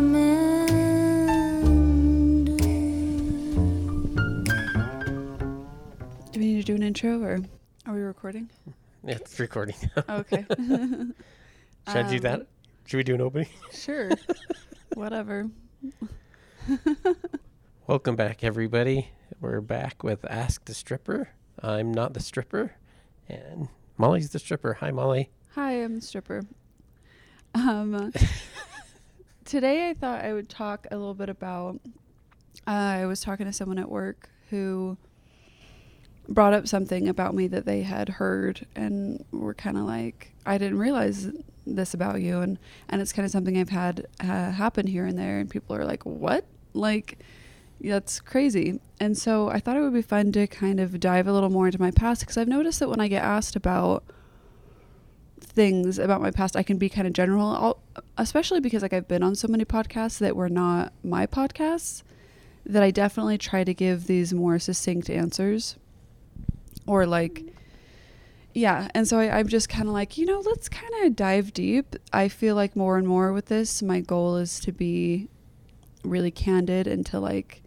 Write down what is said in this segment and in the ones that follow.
Do we need to do an intro, or are we recording? Yeah, it's recording. Oh, okay. Should I do that? Should we do an opening? Sure. Whatever. Welcome back, everybody. We're back with Ask the Stripper. I'm not the stripper, and Molly's the stripper. Hi, Molly. Hi, I'm the stripper. Today I thought I would talk a little bit about, I was talking to someone at work who brought up something about me that they had heard and were kind of like, I didn't realize this about you. And it's kind of something I've had happen here and there. And people are like, what? Like, that's crazy. And so I thought it would be fun to kind of dive a little more into my past, because I've noticed that when I get asked about things about my past, I can be kind of general, especially because like I've been on so many podcasts that were not my podcasts, that I definitely try to give these more succinct answers. Or like, yeah. And so I'm just kind of like, let's kind of dive deep. I feel like more and more with this, my goal is to be really candid and to like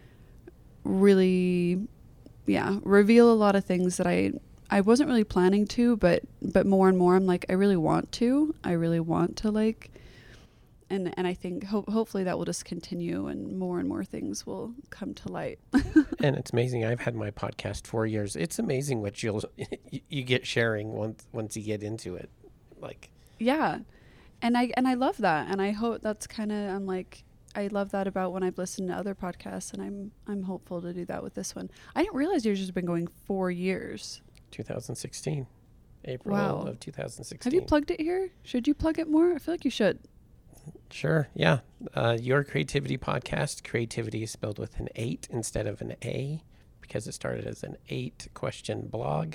really, reveal a lot of things that I wasn't really planning to, but more and more I'm like, I really want to like, and I think hopefully that will just continue and more things will come to light. And it's amazing. I've had my podcast 4 years. It's amazing what you get sharing once you get into it. Like, yeah. And I love that. And I hope that's kind of, I'm like, I love that about when I've listened to other podcasts, and I'm hopeful to do that with this one. I didn't realize yours has been going 4 years. 2016, April of 2016. Have you plugged it here? Should you plug it more? I feel like you should. Sure. Yeah. Your Creativity Podcast. Creativity is spelled with an 8 instead of an A, because it started as an 8-question blog.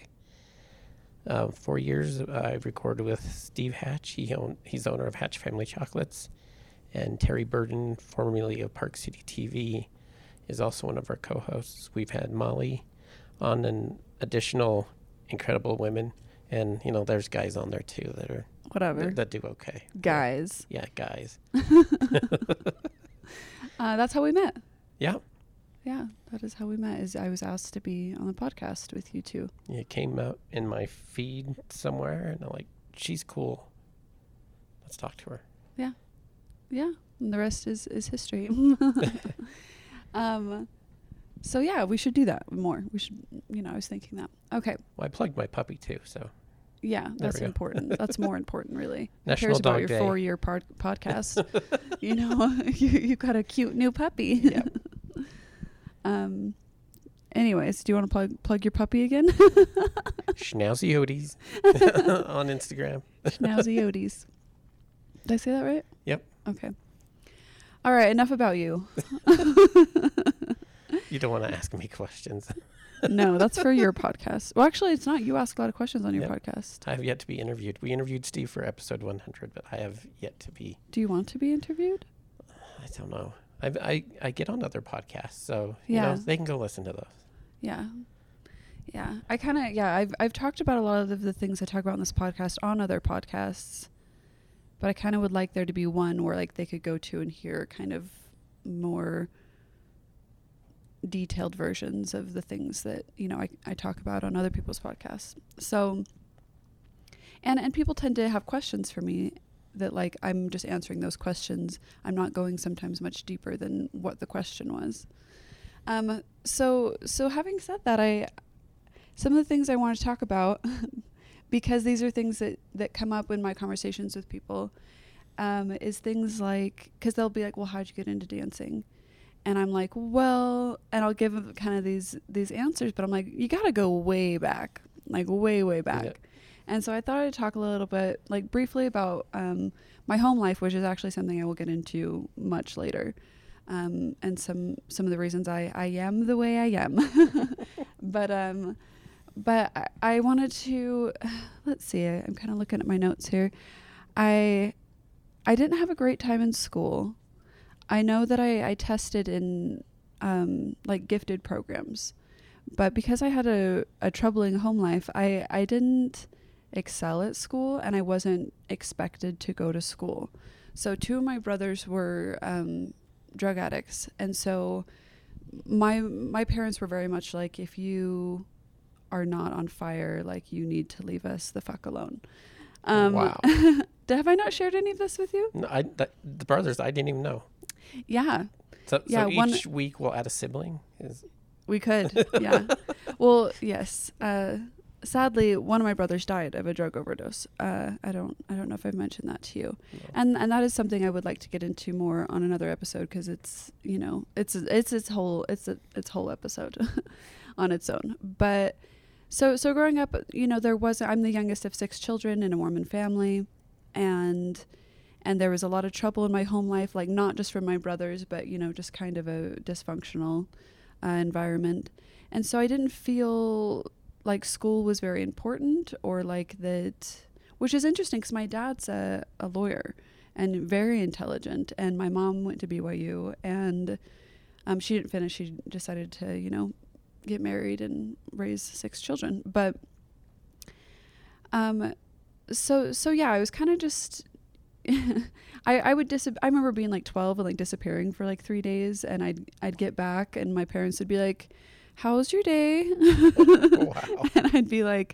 4 years I've recorded with Steve Hatch. He's owner of Hatch Family Chocolates. And Terry Burden, formerly of Park City TV, is also one of our co-hosts. We've had Molly on, an additional incredible women. And, there's guys on there too that are whatever that do okay. Guys. Yeah, guys. That's how we met. Yeah. Yeah, that is how we met. Is I was asked to be on the podcast with you two. It came out in my feed somewhere, and I'm like, she's cool. Let's talk to her. Yeah. Yeah. And the rest is history. So yeah, we should do that more. We should, I was thinking that. Okay. Well, I plugged my puppy too, so. Yeah, that's important. That's more important, really. National Dog Who cares about Day. your 4-year podcast? You got a cute new puppy. Yep. Anyways, do you want to plug your puppy again? Schnauzy Odie's on Instagram. Schnauzy Odie's. Did I say that right? Yep. Okay. All right, enough about you. You don't want to ask me questions. No, that's for your podcast. Well, actually, it's not. You ask a lot of questions on your podcast. I have yet to be interviewed. We interviewed Steve for episode 100, but I have yet to be. Do you want to be interviewed? I don't know. I get on other podcasts, so they can go listen to those. Yeah. Yeah. I kind of, I've talked about a lot of the things I talk about on this podcast on other podcasts, but I kind of would like there to be one where like they could go to and hear kind of more detailed versions of the things that, I talk about on other people's podcasts. So, and people tend to have questions for me that like, I'm just answering those questions. I'm not going sometimes much deeper than what the question was. So having said that, some of the things I want to talk about, because these are things that come up in my conversations with people, is things like, cause they'll be like, well, how'd you get into dancing? And I'm like, well, and I'll give them kind of these answers, but I'm like, you got to go way back, like way back. Yep. And so I thought I'd talk a little bit, like briefly about my home life, which is actually something I will get into much later. And some of the reasons I am the way I am. But I wanted to, let's see, I'm kind of looking at my notes here. I didn't have a great time in school. I know that I tested in like gifted programs, but because I had a troubling home life, I didn't excel at school, and I wasn't expected to go to school. So 2 of my brothers were drug addicts, and so my parents were very much like, if you are not on fire, like, you need to leave us the fuck alone. Wow. Have I not shared any of this with you? No, the brothers, I didn't even know. Yeah. So Yeah, each week we'll add a sibling? We could. Yeah. Well, yes. Sadly, one of my brothers died of a drug overdose. I don't know if I've mentioned that to you. No. And that is something I would like to get into more on another episode, because it's, you know, it's its whole episode on its own. But so growing up, you know, I'm the youngest of 6 children in a Mormon family, and there was a lot of trouble in my home life, like not just from my brothers, but, you know, just kind of a dysfunctional environment. And so I didn't feel like school was very important, or like that, which is interesting because my dad's a lawyer and very intelligent, and my mom went to BYU, and she didn't finish. She decided to, you know, get married and raise 6 children. But so yeah, I was kind of just I remember being like 12 and like disappearing for like 3 days, and I'd get back and my parents would be like, "How was your day?" Wow. And I'd be like,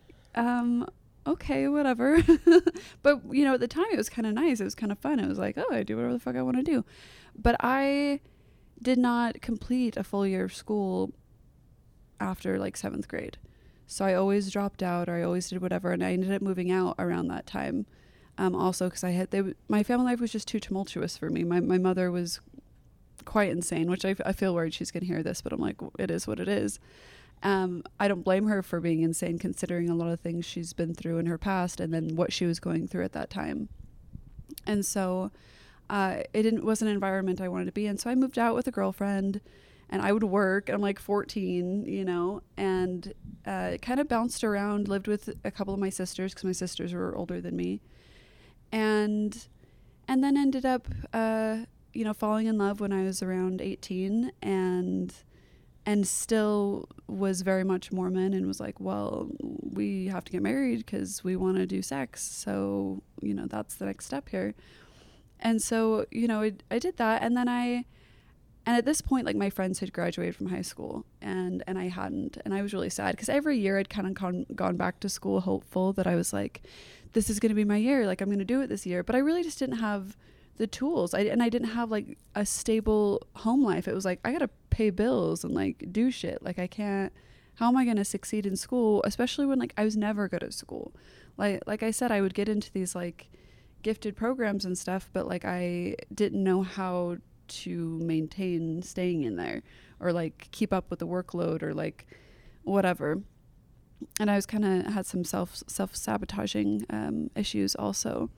okay, whatever. But, you know, at the time it was kind of nice. It was kind of fun. It was like, oh, I do whatever the fuck I want to do. But I did not complete a full year of school after like 7th grade. So I always dropped out, or I always did whatever. And I ended up moving out around that time. Also, because my family life was just too tumultuous for me. My mother was quite insane, which I feel worried she's going to hear this, but I'm like, it is what it is. I don't blame her for being insane, considering a lot of things she's been through in her past, and then what she was going through at that time. And so it wasn't an environment I wanted to be in. So I moved out with a girlfriend, and I would work. I'm like 14, you know, and kind of bounced around, lived with a couple of my sisters, because my sisters were older than me. And then ended up, you know, falling in love when I was around 18, and still was very much Mormon, and was like, well, we have to get married because we want to do sex. So, you know, that's the next step here. And so, you know, I did that. And then and at this point, like, my friends had graduated from high school, and I hadn't. And I was really sad, because every year I'd kind of gone back to school hopeful that I was like, this is going to be my year. Like, I'm going to do it this year. But I really just didn't have the tools. I didn't have like a stable home life. It was like, I got to pay bills and like do shit. Like, how am I going to succeed in school? Especially when like I was never good at school. Like I said, I would get into these like gifted programs and stuff, but like I didn't know how to maintain staying in there, or like keep up with the workload, or like whatever. And I was kind of had some self-sabotaging issues also.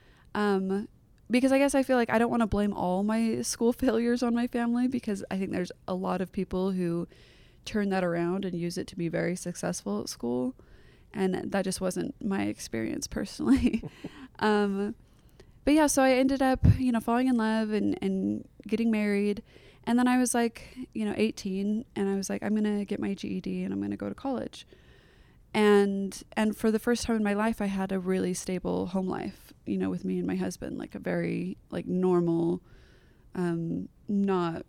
Because I guess I feel like I don't want to blame all my school failures on my family, because I think there's a lot of people who turn that around and use it to be very successful at school. And that just wasn't my experience personally. But yeah, so I ended up, you know, falling in love and getting married. And then I was like, you know, 18, and I was like, I'm going to get my GED and I'm going to go to college. And for the first time in my life, I had a really stable home life, you know, with me and my husband, like a very like normal, not,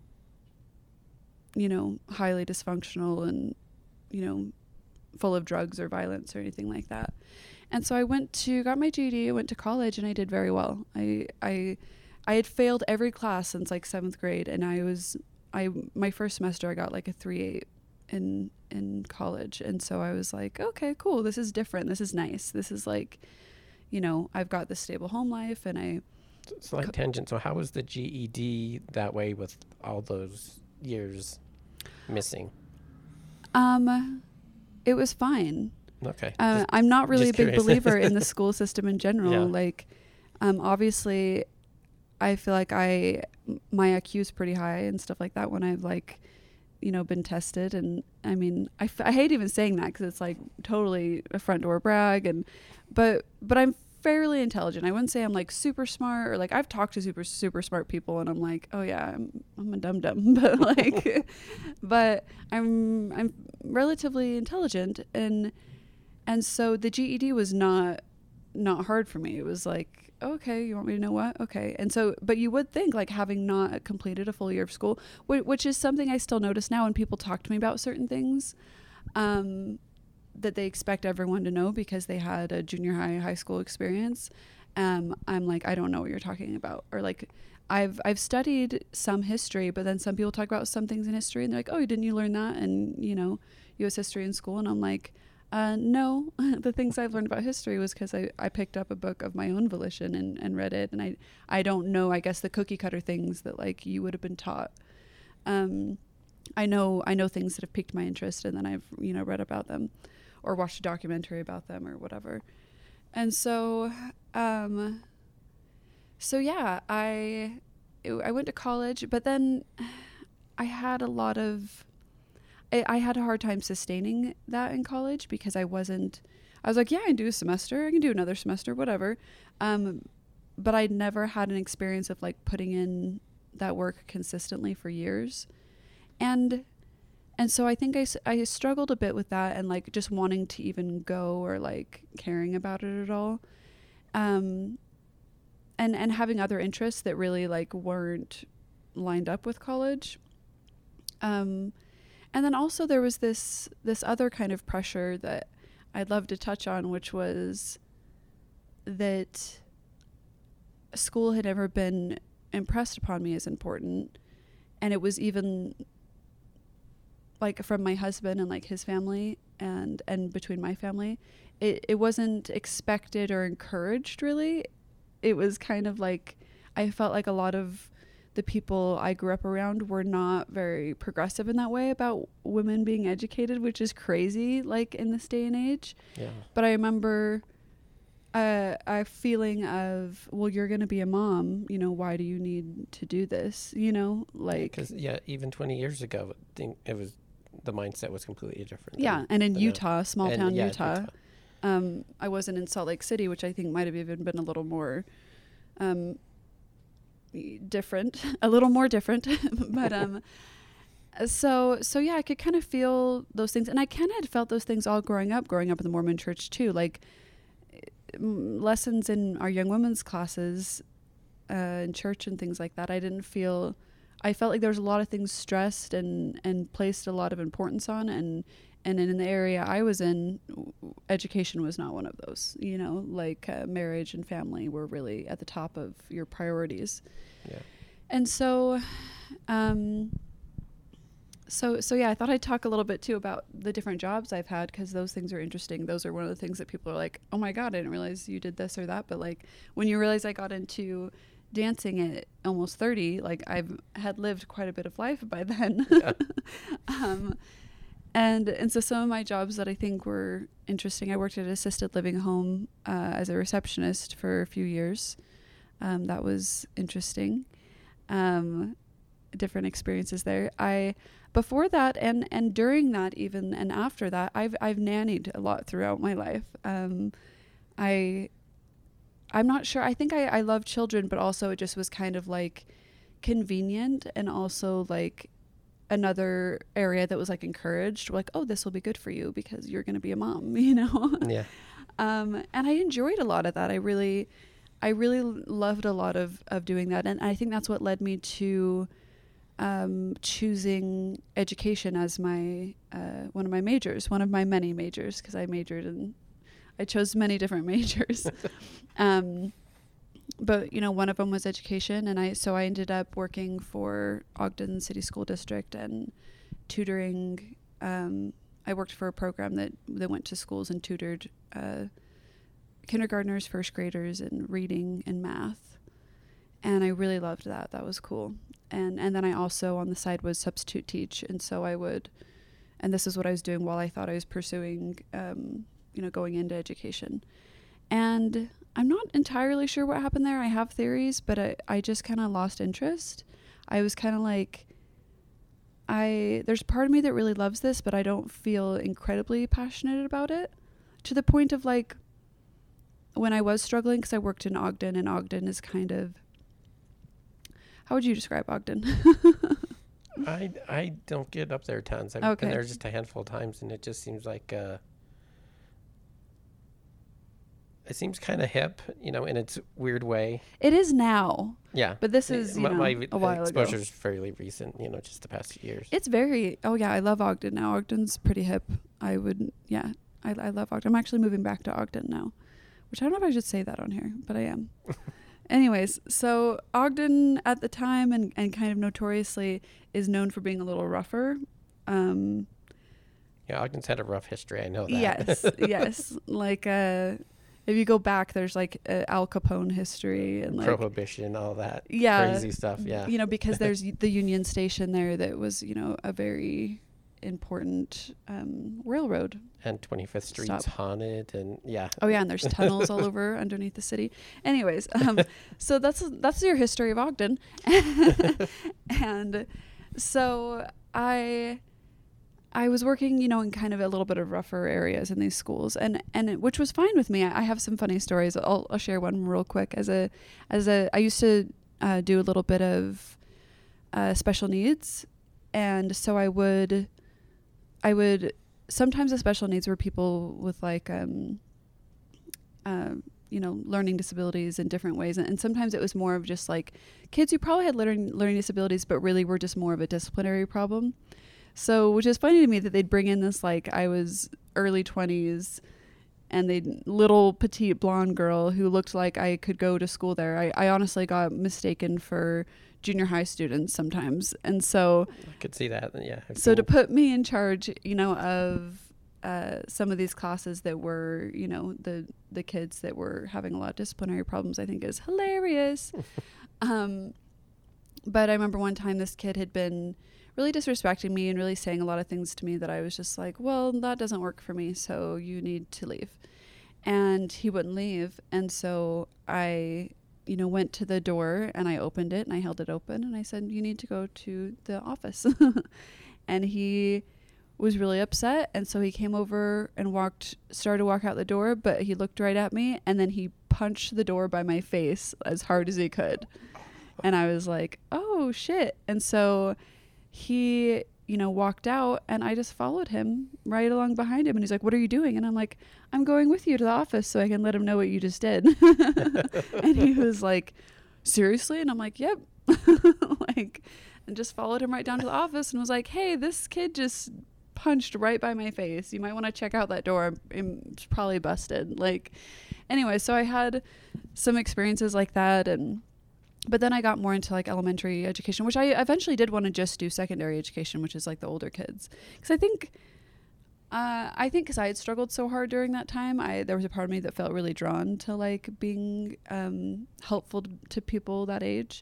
you know, highly dysfunctional and, you know, full of drugs or violence or anything like that. And so I got my GED, I went to college, and I did very well. I had failed every class since like 7th grade. And my first semester, I got like a 3.8 in college. And so I was like, okay, cool. This is different. This is nice. This is like, you know, I've got this stable home life, and Slight tangent. So how was the GED that way with all those years missing? It was fine. Okay. I'm not really a big curious. believer in the school system in general. Yeah. Like, obviously I feel like my IQ is pretty high and stuff like that when I've like, you know, been tested. And I mean, I hate even saying that, because it's like totally a front door brag. But I'm fairly intelligent. I wouldn't say I'm like super smart, or like I've talked to super, super smart people and I'm like, oh yeah, I'm a dum-dum, but like, but I'm relatively intelligent. And so the GED was not not hard for me. It was like, okay, you want me to know what? Okay. And so, but you would think, like, having not completed a full year of school, which is something I still notice now when people talk to me about certain things, that they expect everyone to know because they had a junior high school experience. I'm like, I don't know what you're talking about. Or like, I've studied some history, but then some people talk about some things in history and they're like, oh, didn't you learn that? And, you know, U.S. history in school. And I'm like, no, the things I've learned about history was because I picked up a book of my own volition and read it. And I don't know, I guess, the cookie cutter things that like you would have been taught. I know things that have piqued my interest, and then I've, you know, read about them or watched a documentary about them or whatever. And so, yeah, I went to college, but then I had a hard time sustaining that in college because I was like, yeah, I can do a semester, I can do another semester, whatever. But I'd never had an experience of like putting in that work consistently for years. And so I think I struggled a bit with that and like just wanting to even go or like caring about it at all. And having other interests that really like weren't lined up with college. And then also there was this other kind of pressure that I'd love to touch on, which was that school had never been impressed upon me as important. And it was even like from my husband and like his family and between my family, it wasn't expected or encouraged really. It was kind of like, I felt like a lot of the people I grew up around were not very progressive in that way about women being educated, which is crazy, like in this day and age. Yeah. But I remember a feeling of, well, you're going to be a mom, you know, why do you need to do this? You know, like, because even 20 years ago, the mindset was completely different. Yeah. And in Utah, small town Utah. I wasn't in Salt Lake City, which I think might have even been a little more different, but so yeah, I could kind of feel those things, and I kind of had felt those things all growing up in the Mormon church too, like lessons in our young women's classes in church and things like that. I felt like there was a lot of things stressed and placed a lot of importance on, and in the area I was in, education was not one of those, you know, like marriage and family were really at the top of your priorities. Yeah. And so, so yeah, I thought I'd talk a little bit too about the different jobs I've had, because those things are interesting. Those are one of the things that people are like, oh my God, I didn't realize you did this or that. But like when you realize I got into dancing at almost 30, like I've had lived quite a bit of life by then. Yeah. And so some of my jobs that I think were interesting, I worked at an assisted living home as a receptionist for a few years. That was interesting. Different experiences there. Before that and during that even and after that, I've nannied a lot throughout my life. I'm not sure. I think I love children, but also it just was kind of like convenient, and also like another area that was like encouraged, like, oh, this will be good for you because you're going to be a mom, you know? Yeah. And I enjoyed a lot of that. I really loved a lot of doing that. And I think that's what led me to choosing education as my one of my majors, one of my many majors, because I chose many different majors. But you know, one of them was education, and I ended up working for Ogden City School District and tutoring. I worked for a program that went to schools and tutored kindergartners, first graders in reading and math, and I really loved that. That was cool. And then I also on the side was substitute teach, and so and this is what I was doing while I thought I was pursuing going into education. And I'm not entirely sure what happened there. I have theories, but I just kind of lost interest. I was kind of like, there's a part of me that really loves this, but I don't feel incredibly passionate about it, to the point of like when I was struggling, because I worked in Ogden, and Ogden is kind of, how would you describe Ogden? I don't get up there tons. I've been there just a handful of times, and it just seems like it seems kind of hip, in its weird way. It is now. Yeah. But this is, my a while exposure ago. is fairly recent, just the past few years. It's very, I love Ogden now. Ogden's pretty hip. I love Ogden. I'm actually moving back to Ogden now, which I don't know if I should say that on here, but I am. Anyways, so Ogden at the time and kind of notoriously is known for being a little rougher. Yeah, Ogden's had a rough history. I know that. Yes, yes. Like, if you go back, there's like Al Capone history and like Prohibition, all that crazy stuff. Yeah. Because there's the Union Station there that was, a very important railroad. And 25th Street's haunted, and yeah. Oh yeah, and there's tunnels all over underneath the city. Anyways, so that's your history of Ogden, and so I was working, in kind of a little bit of rougher areas in these schools, and which was fine with me. I have some funny stories. I'll share one real quick. I used to do a little bit of special needs, and so I would sometimes the special needs were people with like learning disabilities in different ways, and sometimes it was more of just like kids who probably had learning disabilities but really were just more of a disciplinary problem. So, which is funny to me that they'd bring in this, like, I was early 20s and little petite blonde girl who looked like I could go to school there. I honestly got mistaken for junior high students sometimes. And so I could see that. Yeah. So to put me in charge, of some of these classes that were, the kids that were having a lot of disciplinary problems, I think is hilarious. But I remember one time this kid had been really disrespecting me and really saying a lot of things to me that I was just like, well, that doesn't work for me, so you need to leave. And he wouldn't leave. And so I, went to the door and I opened it and I held it open and I said, you need to go to the office. And he was really upset. And so he came over and started to walk out the door, but he looked right at me and then he punched the door by my face as hard as he could. And I was like, oh shit. And so he, walked out and I just followed him right along behind him. And he's like, what are you doing? And I'm like, I'm going with you to the office so I can let him know what you just did. And he was like, seriously? And I'm like, yep. And just followed him right down to the office and was like, hey, this kid just punched right by my face. You might want to check out that door. It's probably busted. Anyway, so I had some experiences like that, but then I got more into like elementary education, which I eventually did want to just do secondary education, which is like the older kids. Because I think because I had struggled so hard during that time, there was a part of me that felt really drawn to like being helpful to people that age.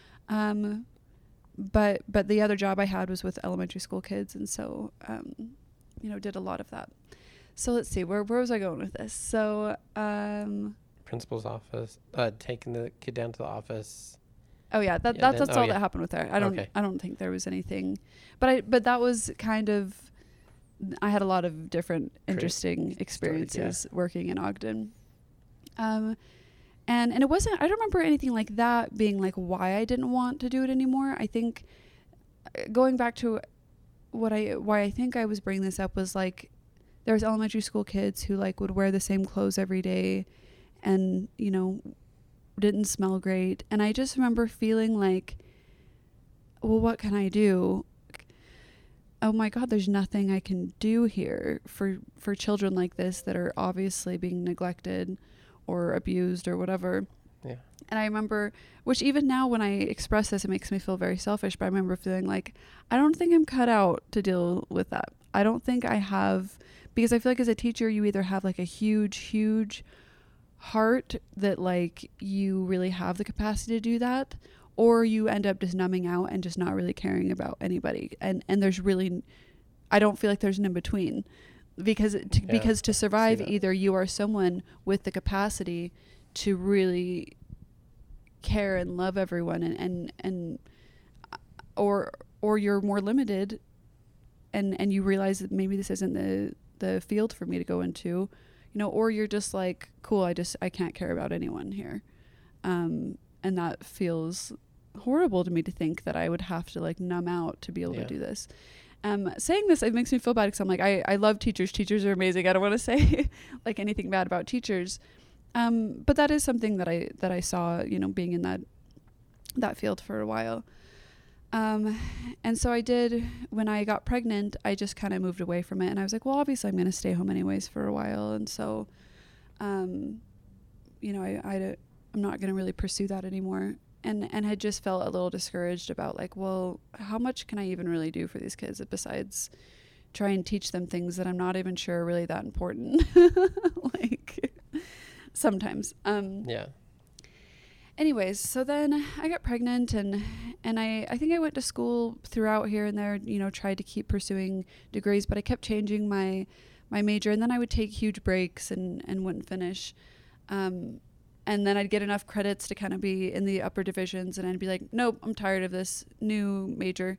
But the other job I had was with elementary school kids, and so did a lot of that. So let's see, where was I going with this? So principal's office, taking the kid down to the office. Oh yeah, that's all that happened with her. I don't think there was anything, but that was kind of, I had a lot of different interesting experiences working in Ogden. And it wasn't, I don't remember anything like that being like why I didn't want to do it anymore. I think going back to why I think I was bringing this up was like, there was elementary school kids who like would wear the same clothes every day and, didn't smell great. And I just remember feeling like, well, what can I do? Oh my God, there's nothing I can do here for children like this that are obviously being neglected or abused or whatever. Yeah. And I remember, which even now when I express this, it makes me feel very selfish, but I remember feeling like, I don't think I'm cut out to deal with that. I don't think I have, because I feel like as a teacher, you either have like a huge, huge heart that like you really have the capacity to do that, or you end up just numbing out and just not really caring about anybody. And there's really, I don't feel like there's an in between, because to survive, either you are someone with the capacity to really care and love everyone, and or you're more limited, and you realize that maybe this isn't the field for me to go into, or you're just like, cool, I can't care about anyone here. And that feels horrible to me, to think that I would have to like numb out to be able to do this. Saying this, it makes me feel bad because I'm like, I love teachers. Teachers are amazing. I don't want to say like anything bad about teachers. But that is something that I saw, being in that field for a while. And so I did, when I got pregnant, I just kind of moved away from it. And I was like, well, obviously I'm going to stay home anyways for a while. And so, I'm not going to really pursue that anymore. And had just felt a little discouraged about like, well, how much can I even really do for these kids besides try and teach them things that I'm not even sure are really that important. Like sometimes. Yeah. Anyways, so then I got pregnant and I think I went to school throughout here and there, tried to keep pursuing degrees, but I kept changing my major, and then I would take huge breaks and wouldn't finish. And then I'd get enough credits to kind of be in the upper divisions, and I'd be like, nope, I'm tired of this new major.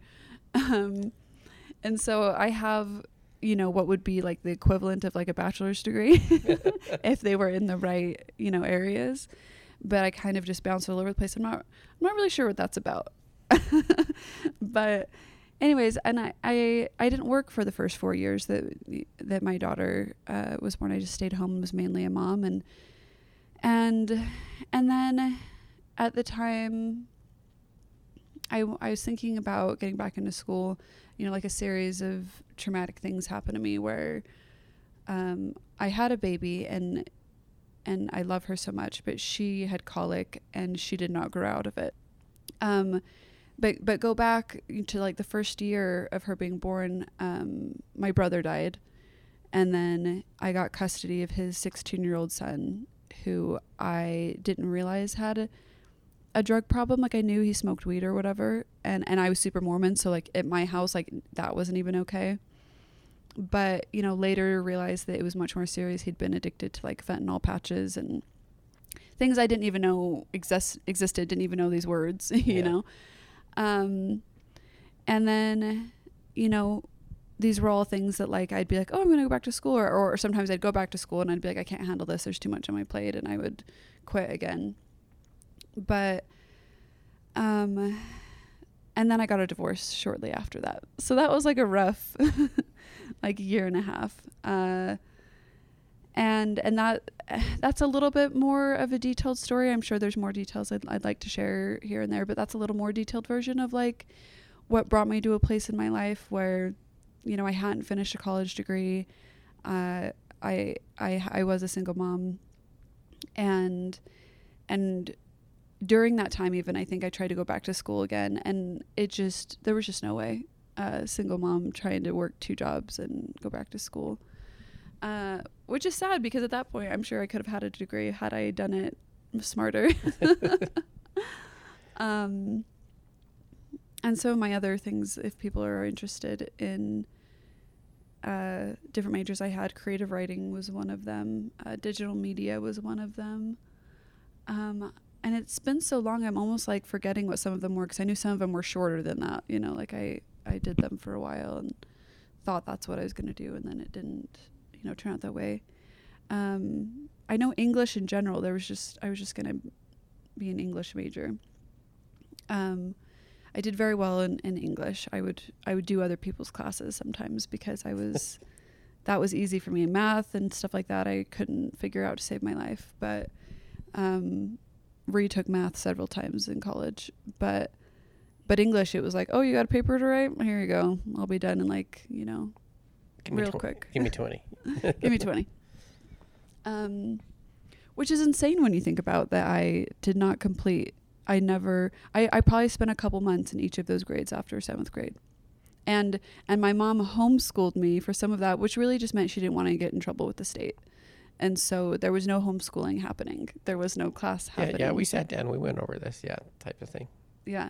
And so I have, what would be like the equivalent of like a bachelor's degree if they were in the right, areas. But I kind of just bounced all over the place. I'm not really sure what that's about. But anyways, and I didn't work for the first 4 years that my daughter was born. I just stayed home and was mainly a mom. And then at the time I was thinking about getting back into school, like a series of traumatic things happened to me where I had a baby and I love her so much, but she had colic and she did not grow out of it. But go back to like the first year of her being born, my brother died. And then I got custody of his 16-year-old son, who I didn't realize had a drug problem. Like I knew he smoked weed or whatever. And I was super Mormon. So like at my house, like that wasn't even okay. But, later realized that it was much more serious. He'd been addicted to like fentanyl patches and things I didn't even know existed, didn't even know these words, you know? And then, these were all things that like, I'd be like, oh, I'm going to go back to school. Or sometimes I'd go back to school and I'd be like, I can't handle this. There's too much on my plate. And I would quit again. But, and then I got a divorce shortly after that. So that was like a rough like year and a half. And that's a little bit more of a detailed story. I'm sure there's more details I'd like to share here and there, but that's a little more detailed version of like what brought me to a place in my life where, I hadn't finished a college degree. I was a single mom, and during that time, even I think I tried to go back to school again, and there was just no way. Single mom trying to work 2 jobs and go back to school, which is sad because at that point I'm sure I could have had a degree had I done it smarter. And so my other things, if people are interested in different majors I had, creative writing was one of them, digital media was one of them, and it's been so long I'm almost like forgetting what some of them were, because I knew some of them were shorter than that, like I did them for a while and thought that's what I was going to do, and then it didn't, turn out that way. I know English in general, I was just going to be an English major. I did very well in English. I would do other people's classes sometimes because that was easy for me. In math and stuff like that, I couldn't figure out to save my life, but retook math several times in college, but English, it was like, oh, you got a paper to write? Here you go. I'll be done in like, real quick. Give me 20. Give me 20. Which is insane when you think about that. I did not complete. I probably spent a couple months in each of those grades after 7th grade. And my mom homeschooled me for some of that, which really just meant she didn't want to get in trouble with the state. And so there was no homeschooling happening. There was no class happening. Yeah, we sat down, we went over this, type of thing. Yeah.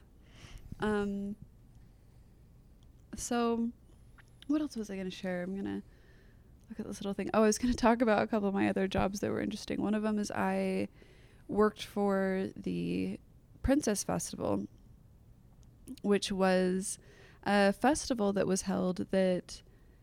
So what else was I going to share? I'm going to look at this little thing. Oh, I was going to talk about a couple of my other jobs that were interesting. One of them is I worked for the Princess Festival, which was a festival that was held that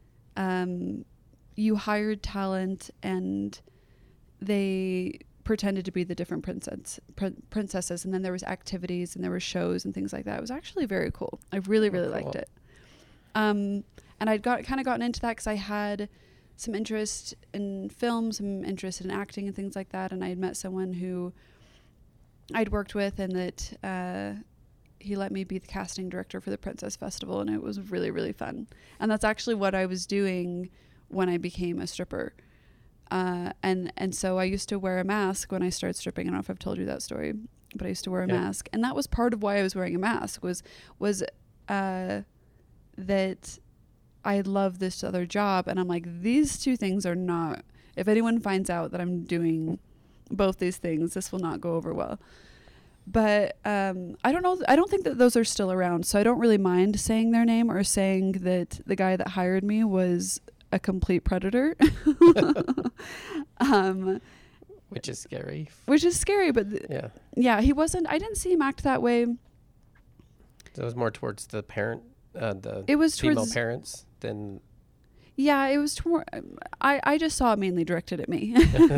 you hired talent and they pretended to be the different princesses, and then there was activities and there were shows and things like that. It was actually very cool. I really liked it. And I'd gotten into that because I had some interest in film, some interest in acting and things like that. And I had met someone who I'd worked with, and that he let me be the casting director for the Princess Festival, and it was really, really fun. And that's actually what I was doing when I became a stripper. And so I used to wear a mask when I started stripping. I don't know if I've told you that story, but I used to wear a mask. And that was part of why I was wearing a mask, was that I love this other job. And I'm like, these two things are not, if anyone finds out that I'm doing both these things, this will not go over well. But I don't know. I don't think that those are still around. So I don't really mind saying their name or saying that the guy that hired me was a complete predator. Which is scary. But yeah, he wasn't. I didn't see him act that way. So it was more towards the parent, it was female parents than. Yeah, it was. I just saw it mainly directed at me.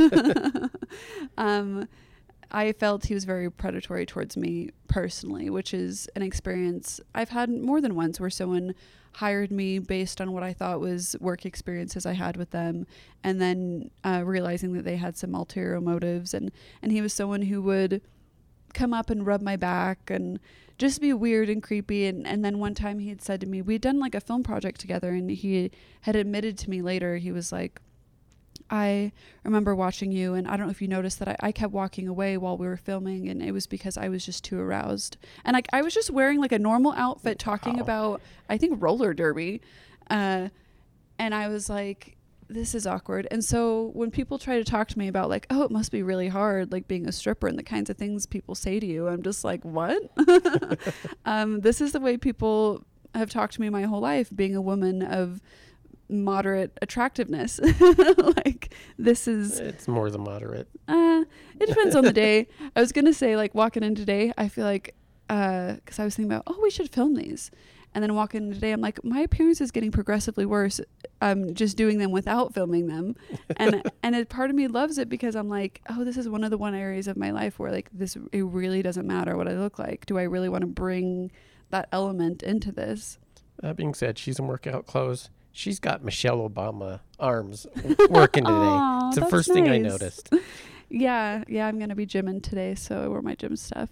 I felt he was very predatory towards me personally, which is an experience I've had more than once, where someone hired me based on what I thought was work experiences I had with them, and then realizing that they had some ulterior motives. And he was someone who would come up and rub my back and just be weird and creepy. And then one time he had said to me, we'd done like a film project together, and he had admitted to me later, he was like, I remember watching you, and I don't know if you noticed that I kept walking away while we were filming, and it was because I was just too aroused. And like I was just wearing like a normal outfit talking about, I think, roller derby. And I was like, this is awkward. And so when people try to talk to me about like, oh, it must be really hard, like being a stripper and the kinds of things people say to you, I'm just like, what? This is the way people have talked to me my whole life, being a woman of moderate attractiveness. Like, this is, it's more than moderate. It depends on the day. I was gonna say, like, walking in today, I feel like because I was thinking about, oh, we should film these, and then walking in today, I'm like, my appearance is getting progressively worse. I'm just doing them without filming them. And part of me loves it, because I'm like, oh, this is one of the areas of my life where like this, it really doesn't matter what I look like. Do I really want to bring that element into this? That being said, she's in workout clothes. She's got Michelle Obama arms working today. Aww, it's the first thing I noticed. Yeah, I'm going to be gymming today, so I wear my gym stuff.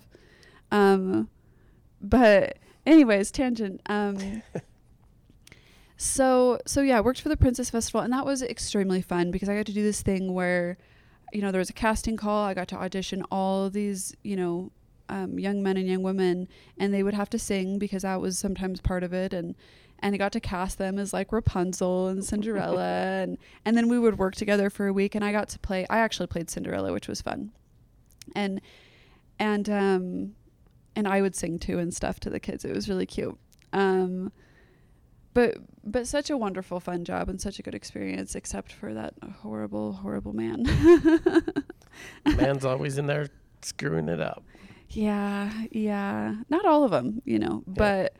But anyways, tangent. So yeah, I worked for the Princess Festival, and that was extremely fun, because I got to do this thing where, you know, there was a casting call. I got to audition all of these, you know, young men and young women, and they would have to sing, because that was sometimes part of it. And I got to cast them as like Rapunzel and Cinderella, and then we would work together for a week, and I actually played Cinderella, which was fun. And I would sing too and stuff to the kids. It was really cute. But such a wonderful, fun job, and such a good experience, except for that horrible, horrible man. Man's always in there screwing it up. Yeah. Not all of them, you know, but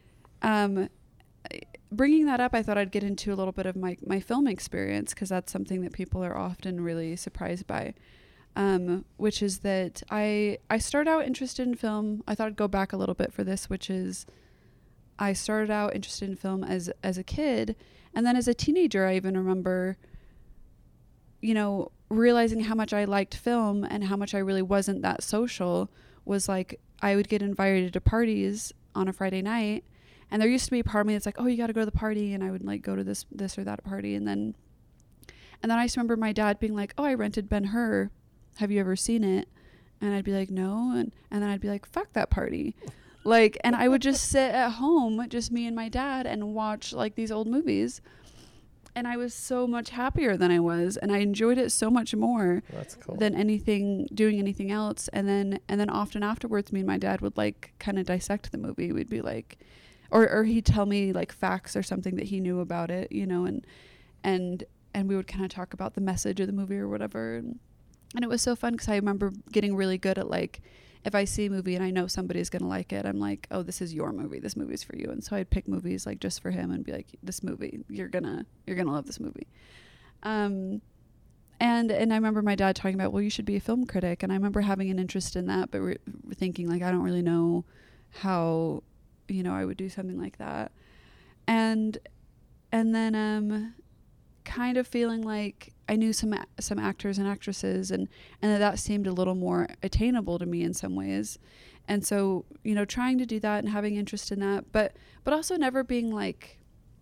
bringing that up, I thought I'd get into a little bit of my film experience, because that's something that people are often really surprised by, which is that I started out interested in film. I thought I'd go back a little bit for this, which is I started out interested in film as a kid, and then as a teenager, I even remember, you know, realizing how much I liked film and how much I really wasn't that social. Was like, I would get invited to parties on a Friday night, and there used to be a part of me that's like, oh, you got to go to the party, and I would like go to this or that party, and then I just remember my dad being like, oh, I rented Ben-Hur, have you ever seen it? And I'd be like, no, and then I'd be like, fuck that party. Like, and I would just sit at home, just me and my dad, and watch like these old movies. And I was so much happier than I was, and I enjoyed it so much more. That's cool. Than doing anything else. And then often afterwards, me and my dad would like kind of dissect the movie. We'd be like, or he'd tell me like facts or something that he knew about it, you know, and we would kind of talk about the message of the movie or whatever. And it was so fun, because I remember getting really good at like, if I see a movie and I know somebody's going to like it, I'm like, oh, this is your movie. This movie's for you. And so I'd pick movies like just for him and be like, this movie, you're going to love this movie. And I remember my dad talking about, well, you should be a film critic. And I remember having an interest in that, but thinking like, I don't really know how, you know, I would do something like that. And then kind of feeling like I knew some actors and actresses, and that seemed a little more attainable to me in some ways. And so, you know, trying to do that and having interest in that, but also never being like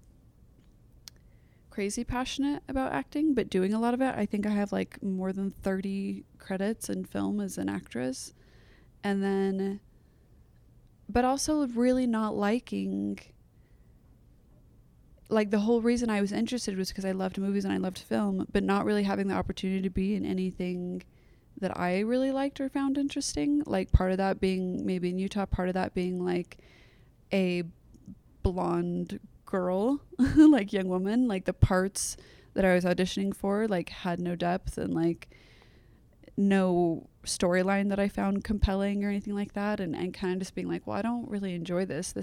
crazy passionate about acting, but doing a lot of it. I think I have like more than 30 credits in film as an actress. And then, but also really not liking, like, the whole reason I was interested was because I loved movies and I loved film, but not really having the opportunity to be in anything that I really liked or found interesting. Like, part of that being maybe in Utah, part of that being like a blonde girl, like young woman, like the parts that I was auditioning for like had no depth and like no storyline that I found compelling or anything like that, and kind of just being like, well, I don't really enjoy this.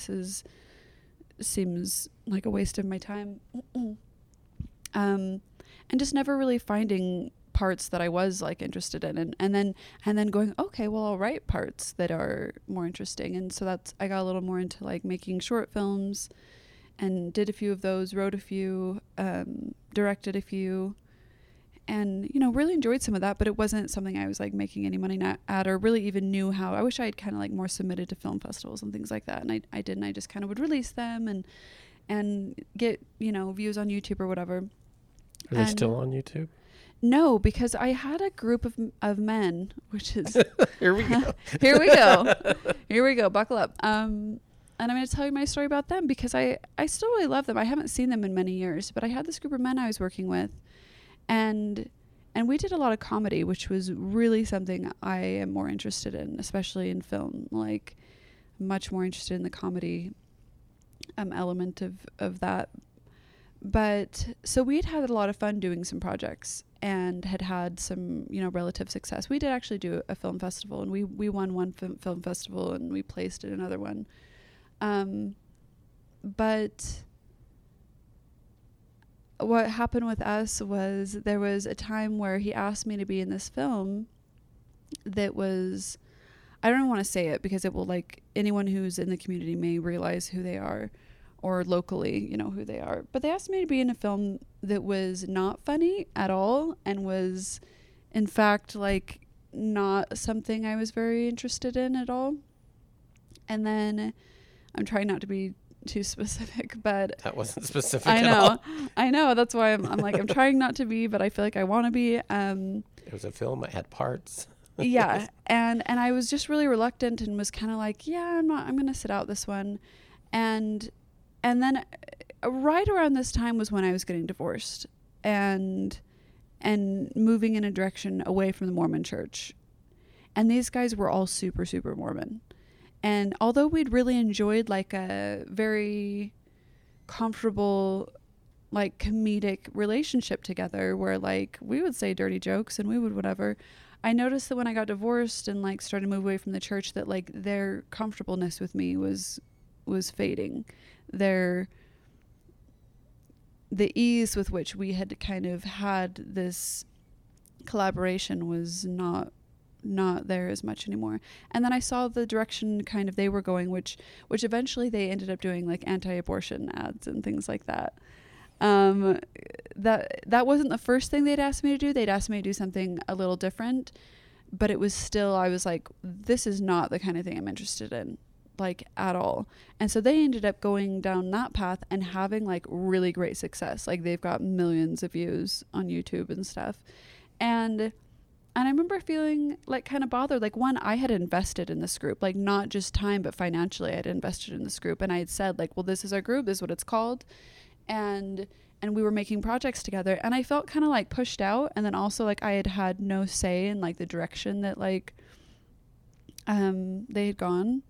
Seems like a waste of my time. And just never really finding parts that I was like interested in, and then going, okay, well, I'll write parts that are more interesting. And so I got a little more into like making short films, and did a few of those, wrote a few, directed a few, and, you know, really enjoyed some of that, but it wasn't something I was like making any money at or really even knew how. I wish I had kind of like more submitted to film festivals and things like that, and I didn't. I just kind of would release them and get, you know, views on YouTube or whatever. Are they still on YouTube? No, because I had a group of men, which is Here we go. Here we go. Buckle up. And I'm going to tell you my story about them because I still really love them. I haven't seen them in many years, but I had this group of men I was working with, and we did a lot of comedy, which was really something I am more interested in, especially in film. Like, much more interested in the comedy element of that. But so we'd had a lot of fun doing some projects and had some, you know, relative success. We did actually do a film festival, and we won one film festival, and we placed at another one. But what happened with us was there was a time where he asked me to be in this film that was, I don't want to say it because it will, like, anyone who's in the community may realize who they are, or locally, you know, who they are. But they asked me to be in a film that was not funny at all, and was, in fact, like, not something I was very interested in at all. And then, I'm trying not to be too specific, but that wasn't specific at all. I know. That's why I'm like, I'm trying not to be, but I feel like I want to be. It was a film. I had parts. Yeah. And I was just really reluctant and was kind of like, yeah, I'm going to sit out this one. And then right around this time was when I was getting divorced and moving in a direction away from the Mormon church. And these guys were all super, super Mormon. And although we'd really enjoyed like a very comfortable, like, comedic relationship together where like we would say dirty jokes and we would whatever, I noticed that when I got divorced and like started to move away from the church, that like their comfortableness with me was fading. The ease with which we had kind of had this collaboration was not there as much anymore. And then I saw the direction kind of they were going, which eventually they ended up doing like anti-abortion ads and things like that. That wasn't the first thing they'd asked me to do. They'd asked me to do something a little different, but it was still, I was like, this is not the kind of thing I'm interested in, like, at all. And so they ended up going down that path and having like really great success. Like, they've got millions of views on YouTube and stuff. And I remember feeling like kind of bothered. Like, one, I had invested in this group, like not just time, but financially I had invested in this group. And I had said like, well, this is our group, this is what it's called. And we were making projects together, and I felt kind of like pushed out. And then also like I had no say in like the direction that like, they had gone.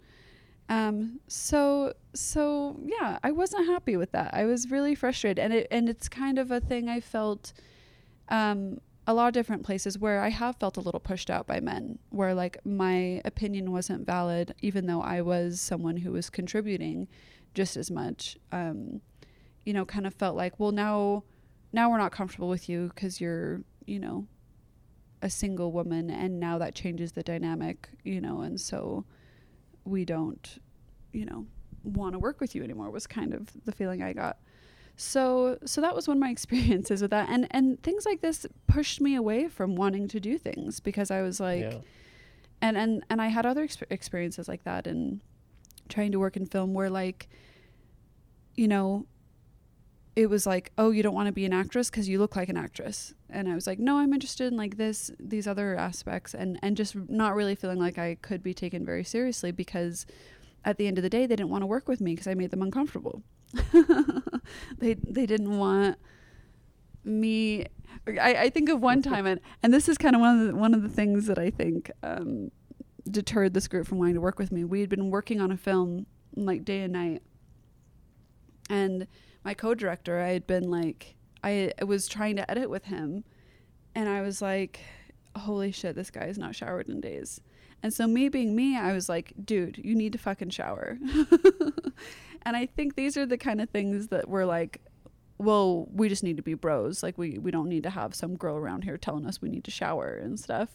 So yeah, I wasn't happy with that. I was really frustrated. And it's kind of a thing I felt, a lot of different places where I have felt a little pushed out by men, where like my opinion wasn't valid, even though I was someone who was contributing just as much. You know, kind of felt like, well, now we're not comfortable with you because you're, you know, a single woman, and now that changes the dynamic, you know, and so we don't, you know, want to work with you anymore, was kind of the feeling I got. So that was one of my experiences with that. And things like this pushed me away from wanting to do things, because I was like, Yeah. and I had other experiences like that, and trying to work in film where, like, you know, it was like, oh, you don't want to be an actress because you look like an actress. And I was like, no, I'm interested in like these other aspects, and just not really feeling like I could be taken very seriously, because at the end of the day, they didn't want to work with me because I made them uncomfortable. They didn't want me. I think of one time, and this is kind of one of the things that I think deterred this group from wanting to work with me. We had been working on a film like day and night, and my co-director, I had been like, I was trying to edit with him, and I was like, holy shit, this guy has not showered in days. And so me being me, I was like, dude, you need to fucking shower. And I think these are the kind of things that we're like, well, we just need to be bros. Like, we don't need to have some girl around here telling us we need to shower and stuff.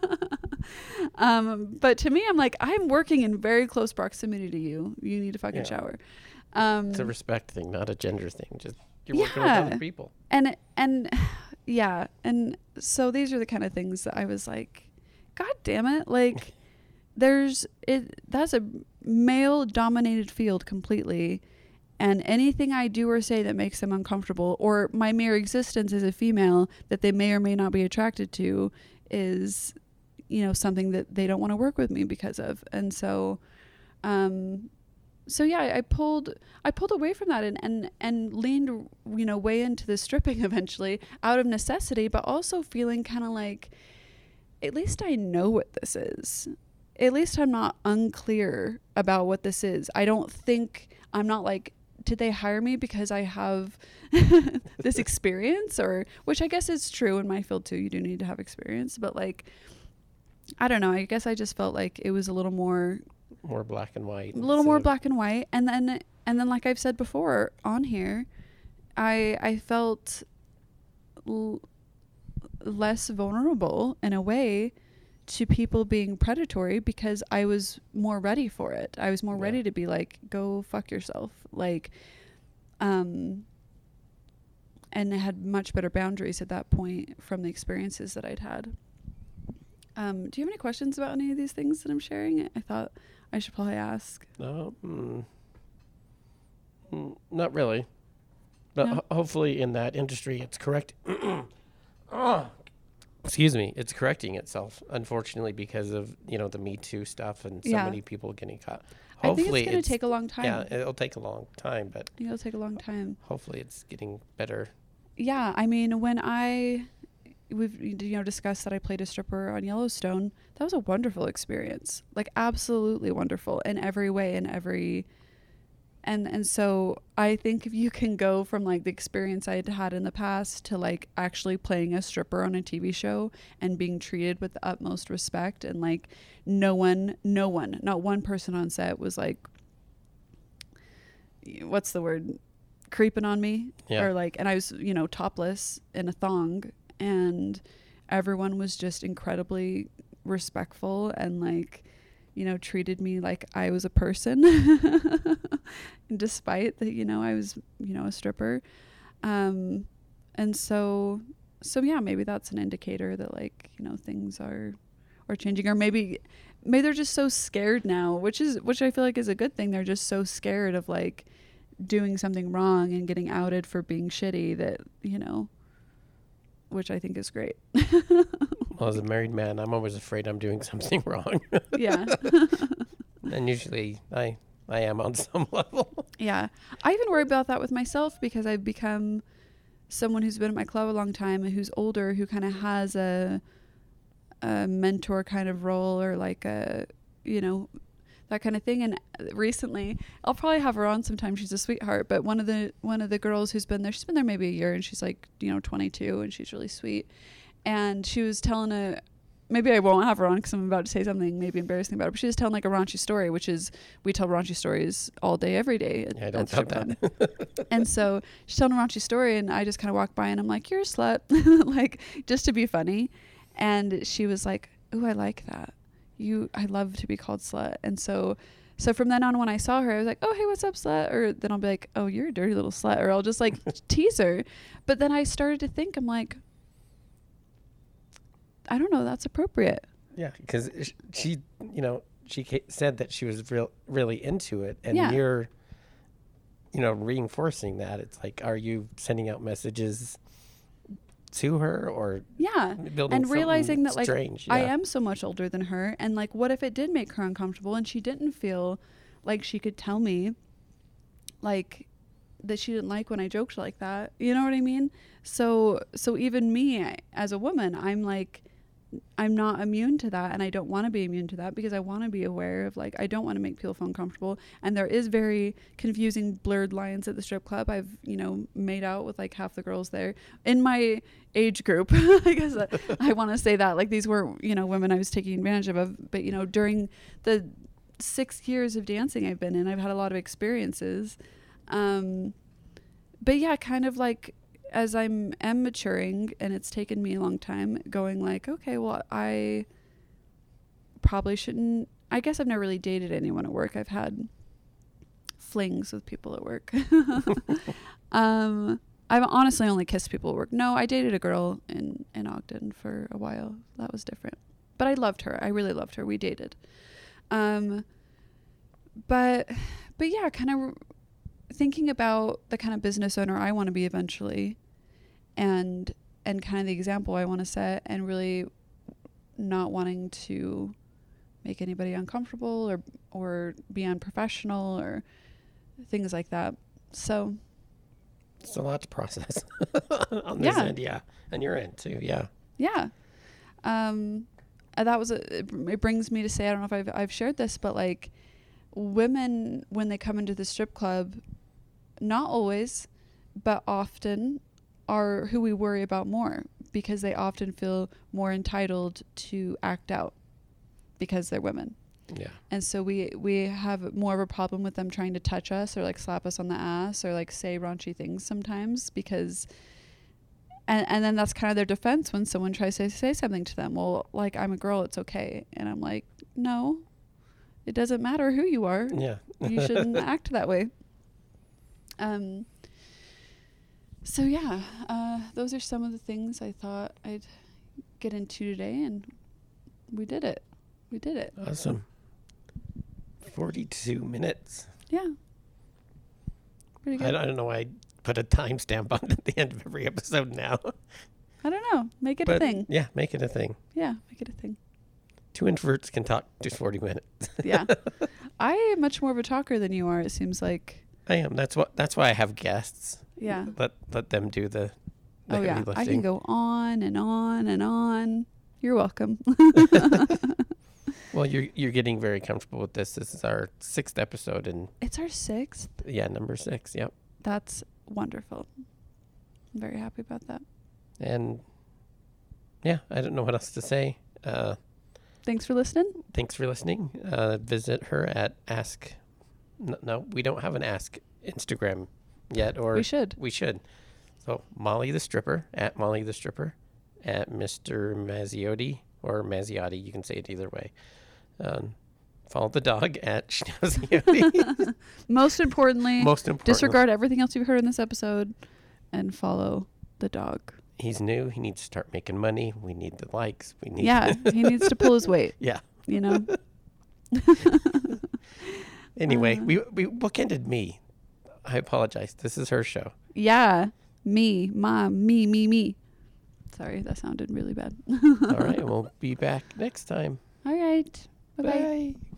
But to me, I'm like, I'm working in very close proximity to you. You need to fucking shower. It's a respect thing, not a gender thing. Just you're working with other people. And yeah. And so these are the kind of things that I was like, God damn it. Like, that's a male dominated field completely. And anything I do or say that makes them uncomfortable, or my mere existence as a female that they may or may not be attracted to, is, you know, something that they don't want to work with me because of. And so, yeah, I pulled away from that and leaned, you know, way into the stripping eventually out of necessity, but also feeling kind of like, at least I know what this is. At least I'm not unclear about what this is. I'm not like, did they hire me because I have this experience? Or, which I guess is true in my field too. You do need to have experience, but like, I don't know. I guess I just felt like it was a little more black and white. More black and white. And then like I've said before on here, I felt less vulnerable in a way to people being predatory, because I was more ready for it. I was more ready to be like, go fuck yourself. Like, and I had much better boundaries at that point from the experiences that I'd had. Do you have any questions about any of these things that I'm sharing? I thought I should probably ask. No, not really. But No? Hopefully in that industry it's correct. Excuse me. It's correcting itself, unfortunately, because of, you know, the Me Too stuff and so many people getting caught. Hopefully I think it's going to take a long time. Yeah, it'll take a long time, but I think it'll take a long time. Hopefully it's getting better. Yeah, I mean, when we've, you know, discussed that I played a stripper on Yellowstone, that was a wonderful experience. Like, absolutely wonderful in every way, and so I think if you can go from like the experience I'd had in the past to like actually playing a stripper on a TV show and being treated with the utmost respect, and like no one, not one person on set was like, what's the word, creeping on me, or like, and I was, you know, topless in a thong, and everyone was just incredibly respectful and like, you know, treated me like I was a person, despite that, you know, I was, you know, a stripper. And so yeah, maybe that's an indicator that like, you know, things are changing, or maybe they're just so scared now, which I feel like is a good thing. They're just so scared of like doing something wrong and getting outed for being shitty that, you know, which I think is great. Well, as a married man, I'm always afraid I'm doing something wrong. Yeah. And usually I am on some level. Yeah. I even worry about that with myself, because I've become someone who's been at my club a long time and who's older, who kind of has a mentor kind of role, or like a, you know, that kind of thing. And recently, I'll probably have her on sometime. She's a sweetheart, but one of the girls who's been there, she's been there maybe a year, and she's like, you know, 22, and she's really sweet. And she was telling maybe I won't have her on because I'm about to say something maybe embarrassing about her, but she was telling like a raunchy story, which is, we tell raunchy stories all day, every day. I don't doubt that. And so she's telling a raunchy story, and I just kind of walk by and I'm like, you're a slut, like, just to be funny. And she was like, ooh, I like that. I love to be called slut. And so So from then on, when I saw her, I was like, oh, hey, what's up, slut? Or then I'll be like, oh, you're a dirty little slut. Or I'll just like tease her. But then I started to think, I'm like, I don't know, that's appropriate. Yeah, because she, she said that she was really into it, and Yeah. you're, reinforcing that. It's like, are you sending out messages to her or Yeah. building And something realizing that, like, strange? I Yeah. am so much older than her. And, like, what if it did make her uncomfortable and she didn't feel like she could tell me, like, that she didn't like when I joked like that? You know what I mean? So even me as a woman, I'm like, I'm not immune to that, and I don't want to be immune to that, because I want to be aware of, like, I don't want to make people feel uncomfortable. And there is very confusing, blurred lines at the strip club. I've, made out with like half the girls there in my age group. I guess I want to say that, like, these were, women I was taking advantage of, but, during the 6 years of dancing I've been in, I've had a lot of experiences. But yeah, kind of like, as am maturing, and it's taken me a long time, going like, okay, well, I probably shouldn't. I guess I've never really dated anyone at work. I've had flings with people at work. I've honestly only kissed people at work. No, I dated a girl in Ogden for a while. That was different. But I loved her. I really loved her. We dated. But yeah, kind of thinking about the kind of business owner I want to be eventually, and kind of the example I want to set, and really not wanting to make anybody uncomfortable or be unprofessional or things like that. So it's a lot to process on this end. Yeah. And your end too. Yeah. Yeah. That was it brings me to say, I don't know if I've shared this, but like, women, when they come into the strip club, not always, but often, are who we worry about more, because they often feel more entitled to act out because they're women. Yeah. And so we have more of a problem with them trying to touch us or like slap us on the ass or like say raunchy things sometimes, because and then that's kind of their defense when someone tries to say something to them. Well, like, I'm a girl, it's okay. And I'm like, no, it doesn't matter who you are. Yeah. You shouldn't act that way. So yeah, those are some of the things I thought I'd get into today, and we did it. Awesome. 42 minutes. Yeah. Pretty good. I don't know why I put a timestamp on at the end of every episode now. I don't know. Make it a thing. Yeah, make it a thing. Yeah, make it a thing. 2 introverts can talk just 40 minutes. Yeah. I am much more of a talker than you are, it seems like. I am. That's why I have guests. Yeah. Let them do the Oh heavy yeah. lifting. I can go on and on and on. You're welcome. Well, you're getting very comfortable with this. This is our 6th episode, and It's our 6th. yeah, number 6. Yep. That's wonderful. I'm very happy about that. And yeah, I don't know what else to say. Thanks for listening. Thanks for listening. Visit her at Ask. No, we don't have an Ask Instagram yet, or We should. So Molly the Stripper, at Molly the Stripper, at Mr. Mazziotti, or Mazziotti, you can say it either way. Follow the dog at Schnauziotti. Most importantly, Most importantly, disregard everything else you've heard in this episode and follow the dog. he's new. He needs to start making money. We need the likes. We need. Yeah, he needs to pull his weight. Yeah. You know. Anyway, we bookended me. I apologize. This is her show. Yeah, me, mom, me. Sorry, that sounded really bad. All right, we'll be back next time. All right. Bye-bye. Bye.